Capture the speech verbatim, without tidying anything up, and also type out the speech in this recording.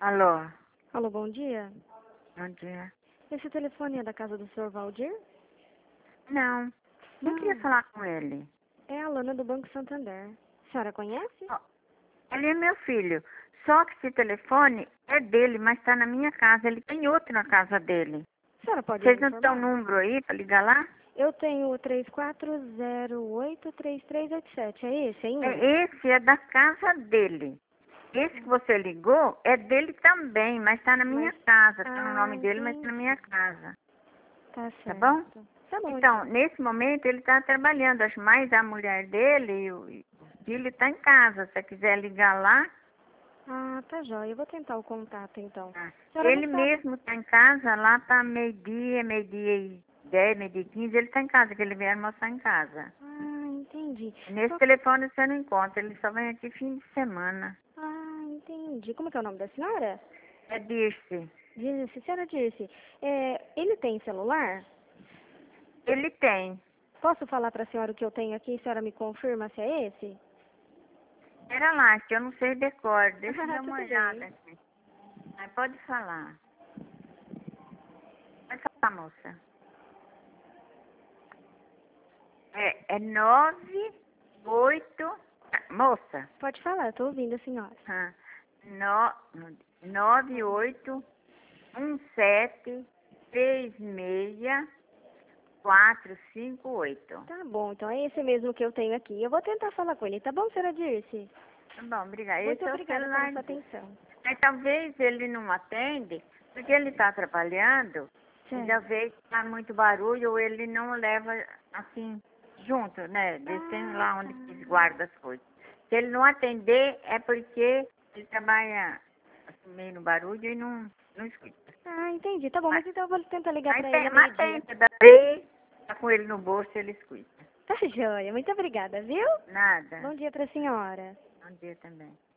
Alô, Alô, bom dia. bom dia. Esse telefone é da casa do senhor Valdir? Não, não queria Ah, falar com ele. é a Lana do Banco Santander. A senhora conhece? Ó, ele é meu filho. Só que esse telefone é dele, mas está na minha casa. Ele tem outro na casa dele. A senhora pode me Vocês não têm um informar? número aí para ligar lá? Eu tenho o três quatro zero oito três três oito sete. É esse ainda? É, esse é da casa dele. Esse que você ligou é dele também, mas está na minha Mas... casa. Está no Ah, nome dele, mas está na minha entendi. casa. Tá Tá bom? certo. Tá bom, Então, então. nesse momento ele está trabalhando. Acho mais a mulher dele e o, e o filho está em casa. Se você quiser ligar lá, Ah, tá jóia. Eu vou tentar o contato, então. ah, A senhora não ele sabe... mesmo está em casa, lá para meio-dia, meio-dia e dez, meio-dia e quinze, ele está em casa, que ele vem almoçar em casa. Ah, entendi. Nesse Só... telefone você não encontra, ele só vem aqui fim de semana. Ah, entendi. Como que é o nome da senhora? É Dirce. Dirce. Senhora Dirce, é, ele tem celular? Ele tem. Posso falar para a senhora o que eu tenho aqui e a senhora me confirma se é esse? Era lá, que eu não sei decor. Deixa eu Ah, dar uma tudo olhada bem. aqui. Mas pode falar. Pode falar, moça. É, é nove, oito... Moça. Pode falar, estou ouvindo a senhora. Ah, no, nove, oito, um, sete, três, seis, quatro, cinco, oito. Tá bom, então é esse mesmo que eu tenho aqui. Eu vou tentar falar com ele, tá bom, senhora Dirce? Tá bom, obrigada. Muito Esse é o obrigada pela celular sua dele. atenção. Mas talvez ele não atende, porque ele está trabalhando, e Certo. talvez está muito barulho, ou ele não leva assim, junto, né? Descendo Ah, lá tá. onde eles guardam as coisas. Se ele não atender, é porque ele trabalha assim, meio no barulho e não, não escuta. Ah, entendi. Tá bom, Mas, mas então eu vou tentar ligar mas, para ele tem, a mas meio-dia. tenta, daí, tá com ele no bolso, ele escuta. Tá joia. Muito obrigada, viu? Nada. Bom dia para a senhora. Bom dia também.